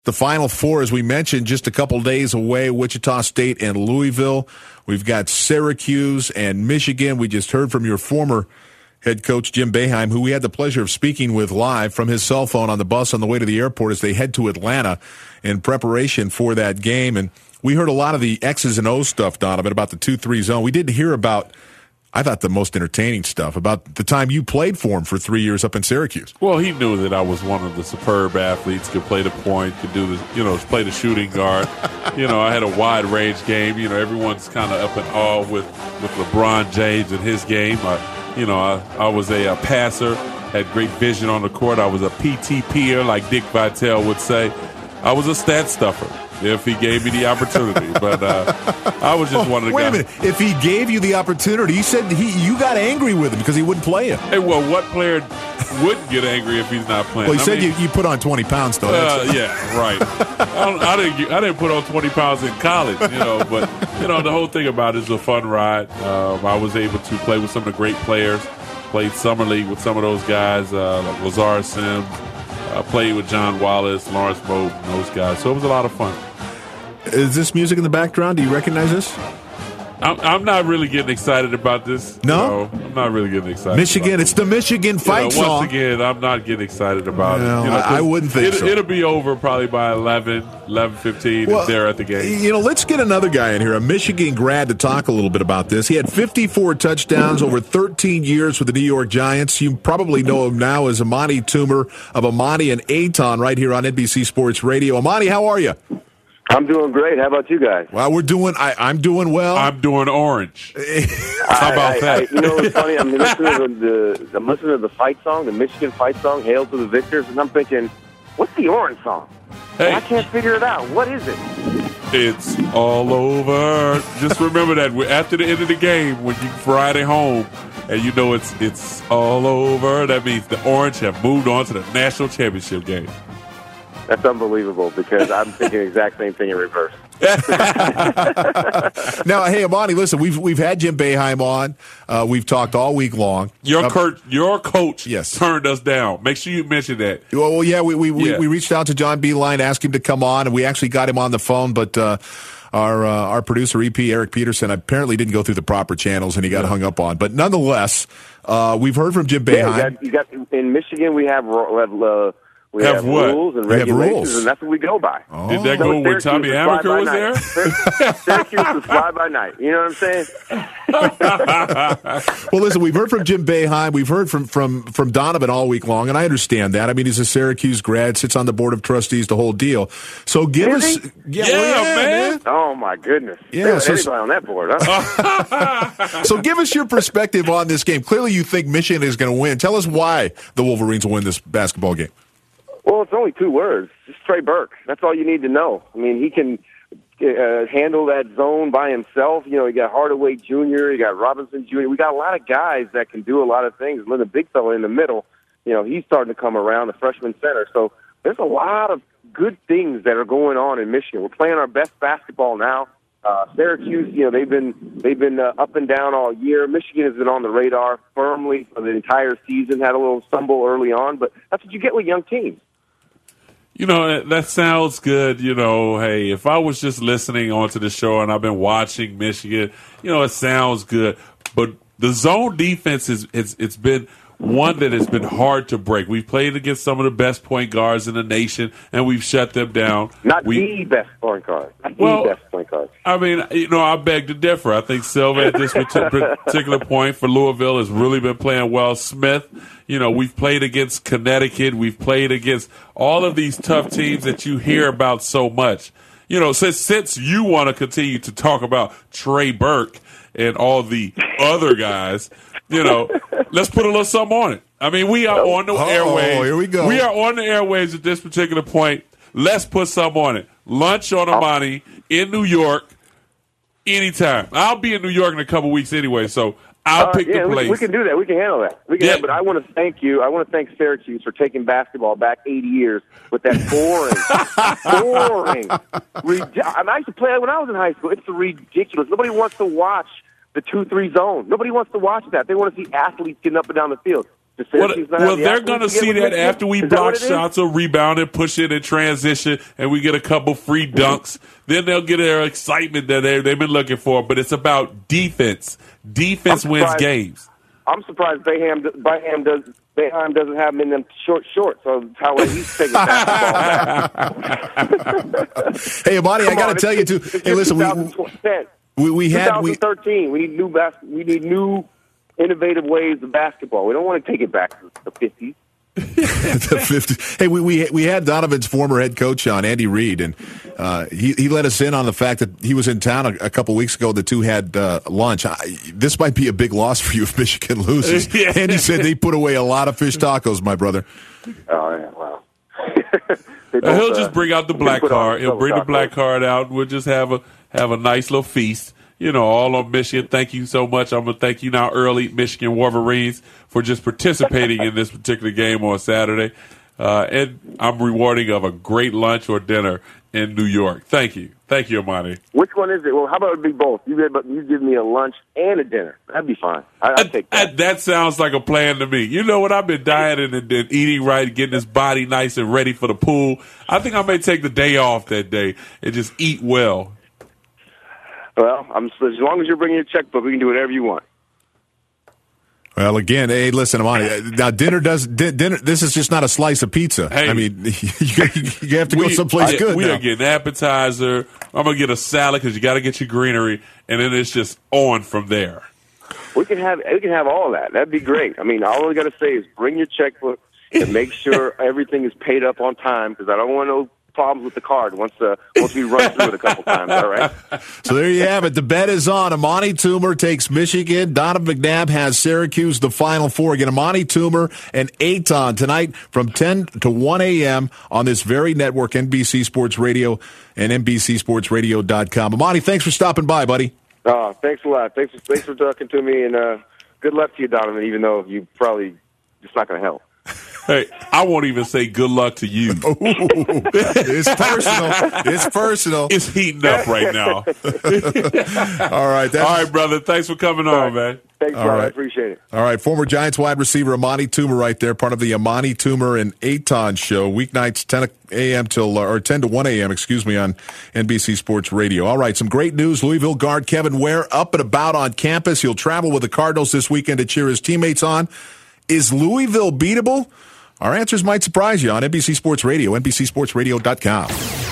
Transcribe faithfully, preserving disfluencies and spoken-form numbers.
The Final Four, as we mentioned, just a couple days away, Wichita State and Louisville. We've got Syracuse and Michigan. We just heard from your former head coach, Jim Boeheim, who we had the pleasure of speaking with live from his cell phone on the bus on the way to the airport as they head to Atlanta in preparation for that game. And we heard a lot of the X's and O's stuff, Donovan, about the two three zone. We didn't hear about, I thought, the most entertaining stuff about the time you played for him for three years up in Syracuse. Well, he knew that I was one of the superb athletes, could play the point, could do the, you know, play the shooting guard. You know, I had a wide range game. You know, everyone's kind of up in awe with, with LeBron James and his game. I, you know, I, I was a, a passer, had great vision on the court. I was a P T P-er, like Dick Vitale would say. I was a stat stuffer if he gave me the opportunity. But uh, I was just oh, one of the wait guys. Wait a minute. If he gave you the opportunity, you said he you got angry with him because he wouldn't play you. Hey, well, what player wouldn't get angry if he's not playing? Well, he I said mean, you, you put on twenty pounds, though. Uh, yeah, right. I, don't, I didn't get, I didn't put on twenty pounds in college, you know. But, you know, the whole thing about it is a fun ride. Um, I was able to play with some of the great players. Played summer league with some of those guys, uh, like Lazar Sims. I played with John Wallace, Lawrence Bowden, those guys. So it was a lot of fun. Is this music in the background? Do you recognize this? I'm, I'm not really getting excited about this. No? You know, I'm not really getting excited. Michigan, about it's the Michigan fight you know, song. Once again, I'm not getting excited about no, it. You know, I, I wouldn't think it, so. It'll be over probably by eleven, eleven fifteen well, if they're at the game. You know, let's get another guy in here, a Michigan grad, to talk a little bit about this. He had fifty-four touchdowns over thirteen years with the New York Giants. You probably know him now as Amani Toomer of Amani and Aton right here on N B C Sports Radio. Amani, how are you? I'm doing great. How about you guys? Well, we're doing. I, I'm doing well. I'm doing orange. How about I, I, that? I, you know what's funny? I'm listening to the, the I'm listening to the fight song, the Michigan fight song, "Hail to the Victors," and I'm thinking, what's the orange song? Hey. I can't figure it out. What is it? It's all over. Just remember that after the end of the game, when you Friday home, and you know it's it's all over, that means the Orange have moved on to the national championship game. That's unbelievable because I'm thinking the exact same thing in reverse. Now, hey, Amani, listen, we've we've had Jim Boeheim on. Uh, we've talked all week long. Your, uh, Kurt, your coach yes. turned us down. Make sure you mention that. Well, well yeah, we we, yeah. we we reached out to John Beeline, asked him to come on, and we actually got him on the phone, but uh, our uh, our producer, E P, Eric Peterson, apparently didn't go through the proper channels, and he got yeah. hung up on. But nonetheless, uh, we've heard from Jim Boeheim. Yeah, you got, you got, in Michigan, we have... We have uh, We have, have what? rules and we regulations, rules. and that's what we go by. Oh. Did that so go when Tommy Amaker was there? Syracuse was fly by night. You know what I'm saying? Well, listen, we've heard from Jim Boeheim. We've heard from, from, from Donovan all week long, and I understand that. I mean, he's a Syracuse grad, sits on the board of trustees, the whole deal. So give Is us... he? Yeah, Yeah, well, yeah, man. man. Oh, my goodness. Yeah, There was so- anybody on that board, huh? So give us your perspective on this game. Clearly you think Michigan is going to win. Tell us why the Wolverines will win this basketball game. Well, it's only two words. It's Trey Burke. That's all you need to know. I mean, he can uh, handle that zone by himself. You know, you got Hardaway Junior, you got Robinson Junior We got a lot of guys that can do a lot of things. And then the big fella in the middle, you know, he's starting to come around, the freshman center. So there's a lot of good things that are going on in Michigan. We're playing our best basketball now. Uh, Syracuse, you know, they've been they've been uh, up and down all year. Michigan has been on the radar firmly for the entire season. Had a little stumble early on, but that's what you get with young teams. You know, that sounds good. You know, hey, if I was just listening onto the show and I've been watching Michigan, you know, it sounds good. But the zone defense is it's it's been one that has been hard to break. We've played against some of the best point guards in the nation, and we've shut them down. Not we, the best point guard. Not well, the best point guard. I mean, you know, I beg to differ. I think Silva at this particular point for Louisville has really been playing well. Smith, you know, we've played against Connecticut. We've played against all of these tough teams that you hear about so much. You know, since, since you want to continue to talk about Trey Burke and all the other guys, you know, let's put a little something on it. I mean, we are on the oh, airwaves. Here we go. We are on the airwaves at this particular point. Let's put something on it. Lunch on Amani in New York anytime. I'll be in New York in a couple weeks anyway, so I'll uh, pick yeah, the place. We, we can do that. We can handle that. We can Yeah. have, but I want to thank you. I want to thank Syracuse for taking basketball back eighty years with that boring, boring. Rid- I, mean, I used to play when I was in high school. It's ridiculous. Nobody wants to watch the two three zone. Nobody wants to watch that. They want to see athletes getting up and down the field. Does Syracuse well, not well have the they're athletes going to to get see with that Michigan? after we Is that block what it is? shots or rebound and push it in transition, and we get a couple free dunks. Then they'll get their excitement that they they've been looking for. But it's about defense. Defense wins games. I'm surprised Boeheim, Boeheim does. Boeheim doesn't have him in them short shorts, so that's how he's taking basketball back. Hey, Amani, I got to tell you too. Hey, listen, we we, we had we twenty thirteen. We need new bas- We need new, innovative ways of basketball. We don't want to take it back to the fifties. the fifty. Hey, we, we we had Donovan's former head coach on, Andy Reid, and uh, he he let us in on the fact that he was in town a, a couple weeks ago. The two had uh, lunch. I, this might be a big loss for you if Michigan loses. Yeah. Andy said they put away a lot of fish tacos, my brother. Oh yeah, wow. Both, He'll just bring out the black card. He'll bring the black card out. We'll just have a have a nice little feast. You know, all on Michigan. Thank you so much. I'm going to thank you now early, Michigan Wolverines, for just participating in this particular game on Saturday. Uh, and I'm rewarding of a great lunch or dinner in New York. Thank you. Thank you, Amani. Which one is it? Well, how about it be both? You give, you give me a lunch and a dinner. That'd be fine. I, I'd take that. that. That sounds like a plan to me. You know what? I've been dieting and, and eating right, getting this body nice and ready for the pool. I think I may take the day off that day and just eat well. Well, I'm, as long as you're bringing your checkbook, we can do whatever you want. Well, again, hey, listen, Amani. Now, dinner does di- dinner. This is just not a slice of pizza. Hey, I mean, you, you have to go we, someplace I, good. We now. are getting appetizer. I'm gonna get a salad because you got to get your greenery, and then it's just on from there. We can have we can have all that. That'd be great. I mean, all we got to say is bring your checkbook and make sure everything is paid up on time because I don't want no problems with the card once uh, once we run through it a couple times. All right. So there you have it. The bet is on. Amani Toomer takes Michigan. Donovan McNabb has Syracuse. The Final Four. Again, Amani Toomer and Eitan tonight from ten to one a.m. on this very network, N B C Sports Radio and N B C Sports Radio dot com. Amani, thanks for stopping by, buddy. Oh, thanks a lot. Thanks for, thanks for talking to me, and uh, good luck to you, Donovan, even though you probably it's not going to help. Hey, I won't even say good luck to you. Ooh, it's personal. It's personal. It's heating up right now. All right. That's, All right, brother. Thanks for coming All on, right. man. Thanks, All brother. right. I appreciate it. All right. Former Giants wide receiver Amani Toomer right there, part of the Amani Toomer and Eitan show, weeknights ten a.m. till or ten to one a.m. excuse me on N B C Sports Radio. All right, some great news. Louisville guard Kevin Ware up and about on campus. He'll travel with the Cardinals this weekend to cheer his teammates on. Is Louisville beatable? Our answers might surprise you on N B C Sports Radio, N B C Sports Radio dot com.